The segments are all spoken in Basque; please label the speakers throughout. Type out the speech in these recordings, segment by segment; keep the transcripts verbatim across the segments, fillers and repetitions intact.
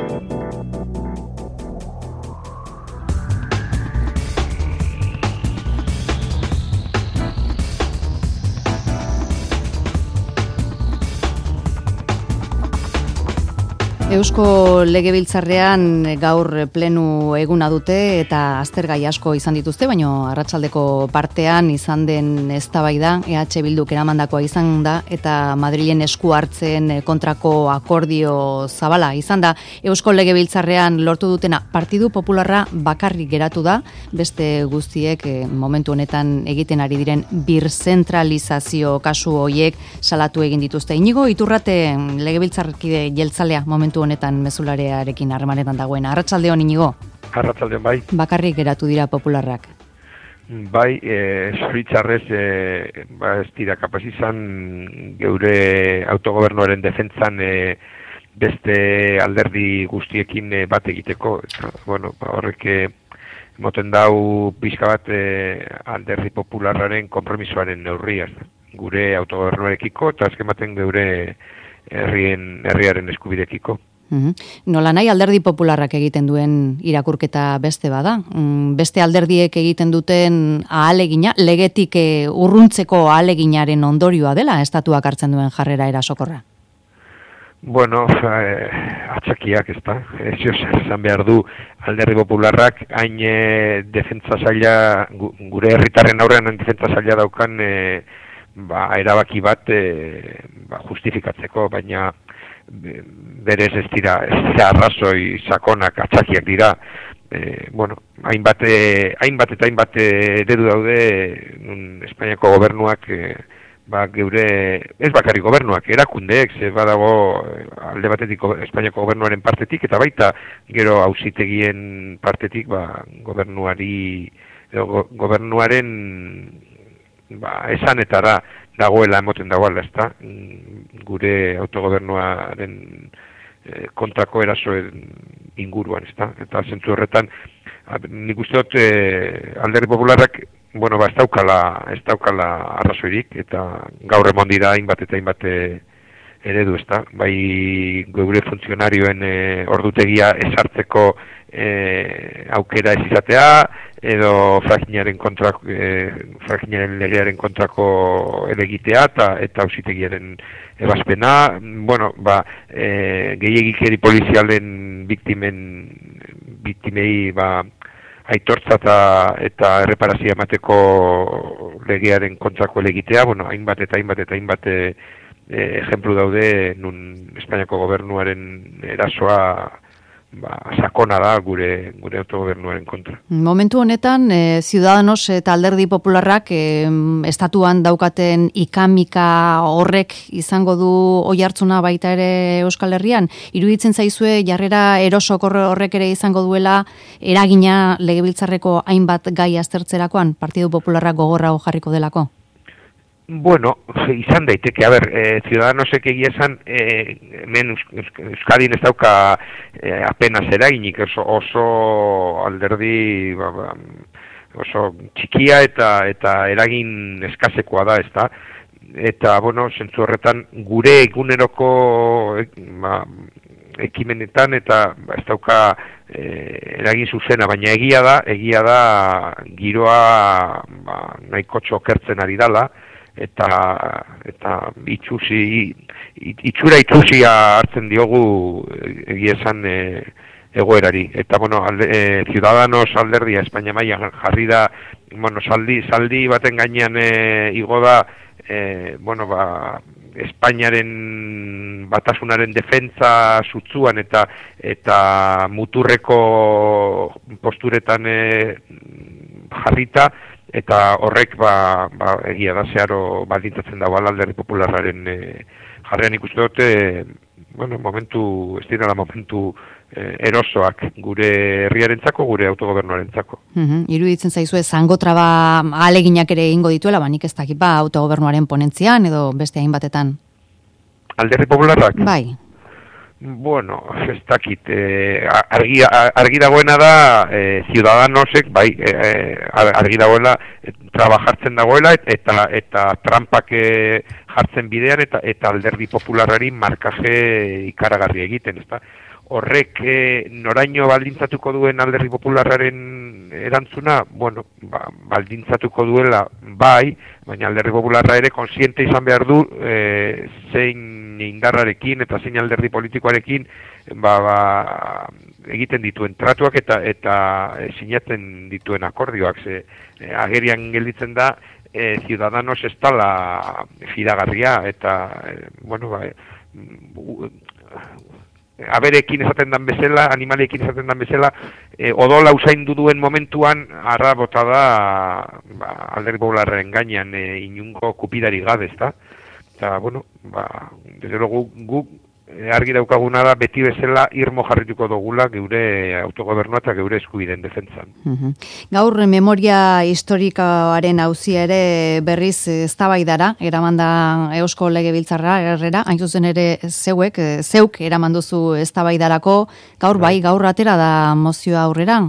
Speaker 1: Eusko Legebiltzarrean gaur plenu eguna dute eta aztergai asko izan dituzte, baino arratsaldeko partean izan den eztabaida E H Bilduk eramandakoa izan da eta Madrilen esku hartzen kontrako akordio zabala izan da. Eusko Legebiltzarrean lortu dutena Partidu Popularra bakarrik geratu da, beste guztiek momentu honetan egiten ari diren birzentralizazio kasu hoiek salatu egin dituzte. Inigo Iturrate Legebiltzarkide jeltzalea momentu honetan mezularearekin harremanetan dagoen. Arratsaldeon Inigo.
Speaker 2: Arratsaldeon bai.
Speaker 1: Bakarrik geratu dira popularrak.
Speaker 2: Bai, eh, zoritxarrez eh, ba, ez dira kapaz izan geure autogobernuaren defentzan eh, beste alderdi guztiekin eh, bat egiteko. Eta, bueno, ba, horrek eh, moten dau pixka bat eh, alderdi popularraren konpromisoaren neurria. Gure autogobernuarekiko eta azken baten geure herrien herriaren eskubidekiko.
Speaker 1: Uhum. Nola nahi alderdi popularrak egiten duen irakurketa beste bada. Beste alderdiek egiten duten ahalegina, legetik urruntzeko ahaleginaren ondorioa dela estatuak hartzen duen jarrera erasokorra?
Speaker 2: Bueno, eh, atxakiak ez da. Ez esan behar du alderdi popularrak hain eh, defentsa zaila, gure herritarren aurrean defentsa zaila daukan eh, ba, erabaki bat eh, ba, justifikatzeko, baina berez ez dira, ez dira arrazoi sakonak atxakiak dira. E, bueno, hainbat, hainbat eta hainbat eredu daude nun Espainiako gobernuak, e, ba, geure, ez bakarrik gobernuak, erakundeek, ze badago alde batetik Espainiako gobernuaren partetik, eta baita gero auzitegien partetik, ba, gobernuari, go, gobernuaren ba, esanetara dagoela emoten dagoela, ezta, gure autogobernuaren e, kontrako erasoen inguruan, ezta, eta zentzu horretan, nik uste dut e, alderdi popularrak, bueno, ba, ez daukala, ez daukala arrazoirik, eta gaur emon dira hainbat eta hainbat eredu, ezta, bai gure funtzionarioen e, ordutegia esartzeko e, aukera ez izatea, edo frakinaren kontrako, e, frakinaren legearen kontrako elegitea eta eta auzitegiaren ebazpena. Bueno, ba, e, gehiegikeri polizialen biktimen biktimei ba, aitortza eta, eta erreparazia emateko legearen kontrako elegitea. Bueno, hainbat eta hainbat eta hainbat e, e, ejemplu daude nun Espainiako gobernuaren erasoa ba, sakona da gure gure autogobernuaren kontra.
Speaker 1: Momentu honetan, e, Ciudadanos eta Alderdi Popularrak e, estatuan daukaten ikamika horrek izango du oihartzuna baita ere Euskal Herrian. Iruditzen zaizue jarrera erosok horrek ere izango duela eragina Legebiltzarreko hainbat gai aztertzerakoan, Partidu Popularrak gogorrago jarriko delako?
Speaker 2: Bueno, izan daiteke, a ber, e, Ciudadanosek egia esan, e, hemen Euskadin ez dauka e, apenas eraginik, oso, oso alderdi, ba, ba, oso txikia eta eta eragin eskasekoa da, ez da? Eta, bueno, zentzu horretan, gure eguneroko e, ba, ekimenetan eta ba, ez dauka e, eragin zuzena, baina egia da, egia da giroa ba, nahiko txokertzen ari dala, eta eta itxusi itxura itxusia hartzen diogu egia esan e, egoerari. Eta bueno, alde, e, Ciudadanos alderdia Espainia mailan jarri da, bueno, saldi saldi baten gainean e, igo da e, bueno, ba, Espainiaren batasunaren defentza sutzuan eta eta muturreko posturetan e, jarrita. Eta horrek ba, ba, egia da zeharo baldintzatzen dago alderdi popularraren e, jarrean ikuste dute, bueno, momentu, ez direla momentu e, erosoak gure herriarentzako, gure autogobernuarentzako.
Speaker 1: Uhum, iruditzen zaizue zango traba ahaleginak ere egingo dituela, ba nik ez dakit ba autogobernuaren ponentzian edo beste hainbatetan.
Speaker 2: Alderdi popularrak?
Speaker 1: Bai.
Speaker 2: Bueno, ez dakit, eh, argi, argi dagoena da eh, Ciudadanosek, bai, eh, argi dagoela, eh, traba jartzen dagoela, eta eta trampak eh, jartzen bidean, eta eta alderdi popularrari markaje ikaragarri egiten, ezta? horrek e, noraino baldintzatuko duen Alderdi Popularraren erantzuna, bueno, ba, baldintzatuko duela bai, baina Alderdi Popularra ere konsiente izan behar du e, zein indarrarekin eta zein alderdi politikoarekin ba, ba, egiten dituen tratuak eta eta e, sinatzen dituen akordioak. Ze, e, agerian gelditzen da, e, Ciudadanos ez dela fidagarria eta, e, bueno, ba, e, aberekin esaten dan bezala, animalekin esaten dan bezala, e, odola usaindu duen momentuan, arra bota da ba, Alderdi Popularraren gainean e, inungo kupidari gabe, ezta? Eta, bueno, ba, desde luego guk e, argi daukaguna da beti bezala irmo jarrituko dugula geure autogobernua eta geure eskubideen defentsan.
Speaker 1: Uh-huh. Gaur memoria historikoaren auzia ere berriz eztabaidara eraman da Eusko Legebiltzarra errera, hain zuzen ere zeuek, zeuk eraman duzu eztabaidarako, gaur bai, gaur atera da mozioa aurrera?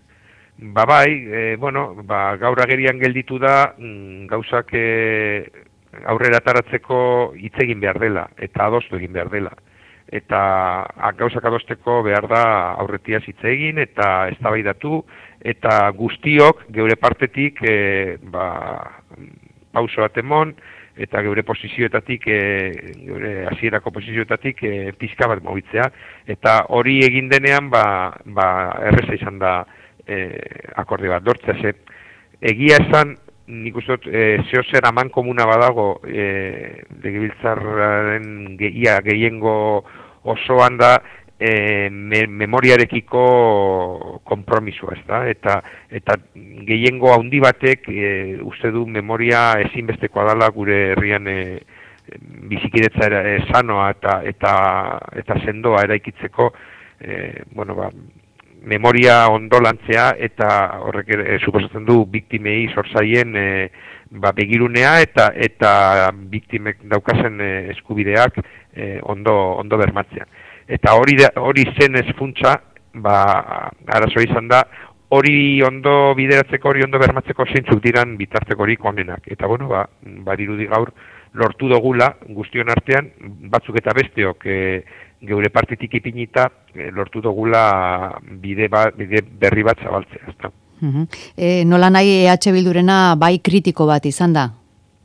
Speaker 2: Ba bai, e, bueno, ba, gaur agerian gelditu da mm, gauzak e, aurrera ataratzeko hitz egin behar dela eta adostu egin behar dela. Eta gauzak adosteko behar da aurretiaz hitz egin eta eztabaidatu eta guztiok geure partetik e, ba, pauso bat emon eta geure posizioetatik, e, geure hasierako posizioetatik e, pizka bat mugitzea. Eta hori egin denean ba, ba, erreza izan da e, akordio bat lortzea. Ze egia esan, nik uste dut, e, zeo zer aman komuna badago e, legebiltzarraren ia gehiengo osoan da e, me, memoriarekiko konpromisua, ez da? Eta, eta gehiengo handi batek e, uste du memoria ezinbestekoa dela gure herrian e, bizikidetza e, sanoa eta, eta, eta sendoa eraikitzeko, e, bueno, ba, memoria ondo lantzea eta horrek e, suposatzen du biktimei sortzaien e, ba, begirunea eta eta biktimek daukazen e, eskubideak e, ondo ondo bermatzea. Eta hori da, hori zen ez funtsa, ba arazoa izan da hori ondo bideratzeko, hori ondo bermatzeko zeintzuk diran bitartekorik onenak. Eta bueno, ba badirudi gaur lortu dugula guztion artean batzuk eta besteok e, geure partitik ipinita e, lortu dugula bide, ba, bide berri bat zabaltzea, ezta.
Speaker 1: Uh-huh. E, nola nahi E H Bildurena bai kritiko bat izan da?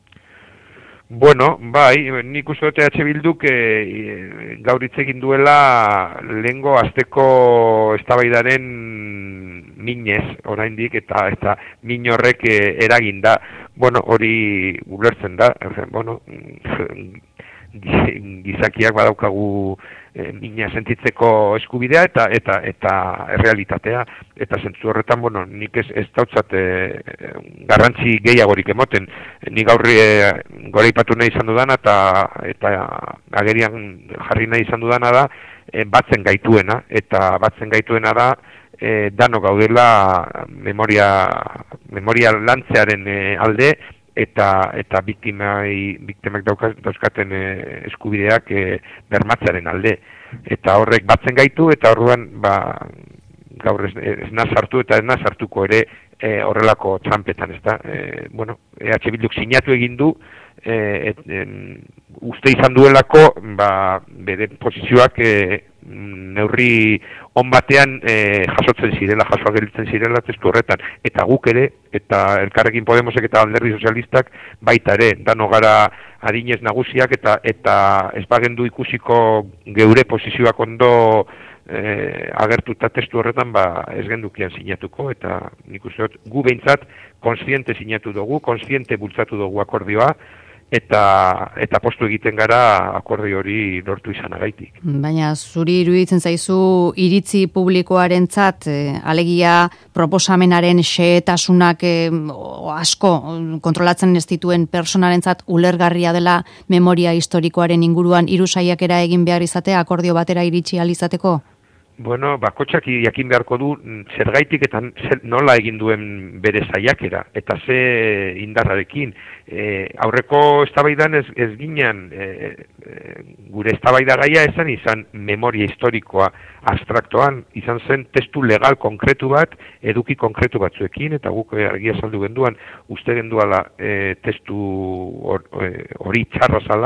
Speaker 2: Bueno, bai, nik uste dut E H Bilduk e, gaur hitz egin duela lehengo asteko eztabaidaren minez, oraindik eta eta min horrek e, eragin da. Bueno, hori ulertzen da, bueno, gizakiak badaukagu e, mina sentitzeko eskubidea eta eta eta errealitatea eta zentzu horretan, bueno, nik ez ez dautzat e, garrantzi gehiagorik emoten. Nik gaur e, goraipatu nahi izan dudana eta eta agerian jarri nahi izan dudana da e, batzen gaituena eta batzen gaituena da e, dano gaudela memoria memoria lantzearen e, alde eta eta biktimai biktimak dauzkaten e, eskubideak e, bermatzearen alde. Eta horrek batzen gaitu eta orduan ba gaur ez, ez nazartu eta ez nazartuko ere e, horrelako trampetan, ezta? E, bueno, E H Bilduk sinatu egin du e, et, en, uste izan duelako ba bere posizioak e, neurri on batean e, jasotzen zirela, jasoak gelditzen zirela testu horretan, eta guk ere, eta Elkarrekin Podemosek eta Alderdi Sozialistak baita ere, dano gara adinez nagusiak eta eta ez bagendu ikusiko geure posizioak ondo e, agertuta testu horretan ba ez gendukian sinatuko, eta nik uste dut gu behintzat konsiente sinatu dugu, konsiente bultzatu dugu akordioa, eta eta postu egiten gara akordio hori lortu izanagaitik.
Speaker 1: Baina zuri iruditzen zaizu iritzi publikoarentzat eh, alegia proposamenaren xehetasunak eh, asko kontrolatzen ez dituen personarentzat ulergarria dela memoria historikoaren inguruan hiru saiakera egin behar izatea akordio batera iritsi ahal izateko?
Speaker 2: Bueno, bakotxak jakin beharko du zergaitik eta zer, nola egin duen bere saiakera eta ze indarrarekin. E, aurreko eztabaidan ez, ez ginen e, e, gure eztabaida gaia esan izan memoria historikoa abstraktoan, izan zen testu legal konkretu bat, eduki konkretu batzuekin, eta guk argia saldu genduan, uste genduala e, testu hori or, txarra zala,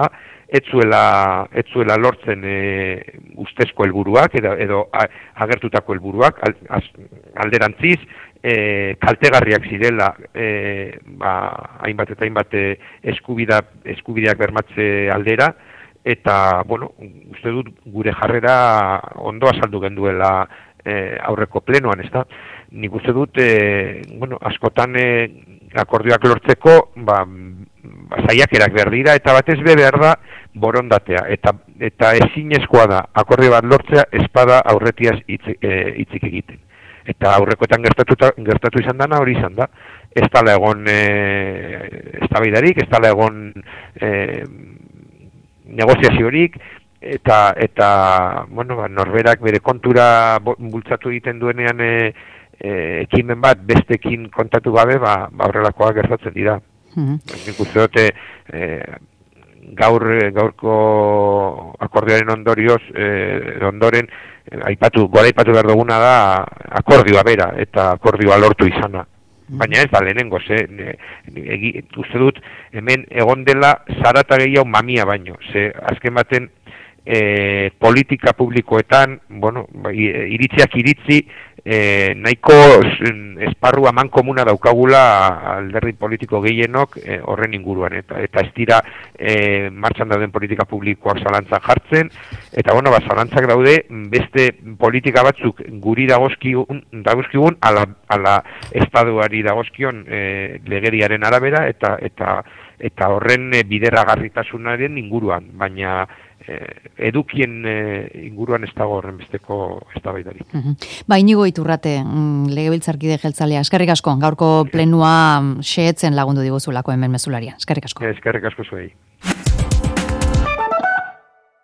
Speaker 2: ez zuela, ez zuela lortzen e, ustezko helburuak edo, edo agertutako helburuak alderantziz, e, kaltegarriak zirela e, ba, hainbat eta hainbat eskubida, eskubideak bermatze aldera, eta, bueno, uste dut gure jarrera ondo azaldu genduela e, aurreko plenoan, ez da? Nik uste dut, e, bueno, askotan e, akordioak lortzeko, ba, ba, saiakerak behar dira, eta batez be behar da borondatea, eta, eta ezinezkoa da akordio bat lortzea espada aurretiaz hitzik e, egiten. Eta aurrekoetan gertatu, gertatu izan dana hori izan da. Ez dala egon e, eztabaidarik, ez dala egon e, negoziaziorik, eta, eta bueno, ba, norberak bere kontura bultzatu egiten duenean e, e, ekimen bat bestekin kontatu gabe, ba, ba horrelakoak gertatzen dira. Mm-hmm. Nik uste dute e, gaur, gaurko akordioaren ondorioz, e, ondoren, e, aipatu, gora aipatu behar duguna da akordioa bera, eta akordioa lortu izana. Baina ez da lehenengo, ze, egi, uste dut, hemen egon dela zarata gehiago mamia baino, ze azken baten e, politika publikoetan, bueno, iritziak iritzi, e, nahiko esparru aman komuna daukagula alderdi politiko gehienok e, horren inguruan, eta, eta ez dira e, martxan dauden politika publikoak zalantzan jartzen, eta bueno, ba, zalantzak daude beste politika batzuk guri dagozkigun, dagozkigun ala, ala estatuari dagozkion e, legediaren arabera, eta eta eta horren e, bideragarritasunaren inguruan, baina edukien inguruan ez dago horren besteko eztabaidarik.
Speaker 1: Uh-huh. Ba, Inigo Iturrate, legebiltzarkide jeltzalea, eskerrik asko, gaurko plenua xehetzen lagundu diguzulako hemen mezularia. Eskerrik asko.
Speaker 2: Eskerrik asko zuei.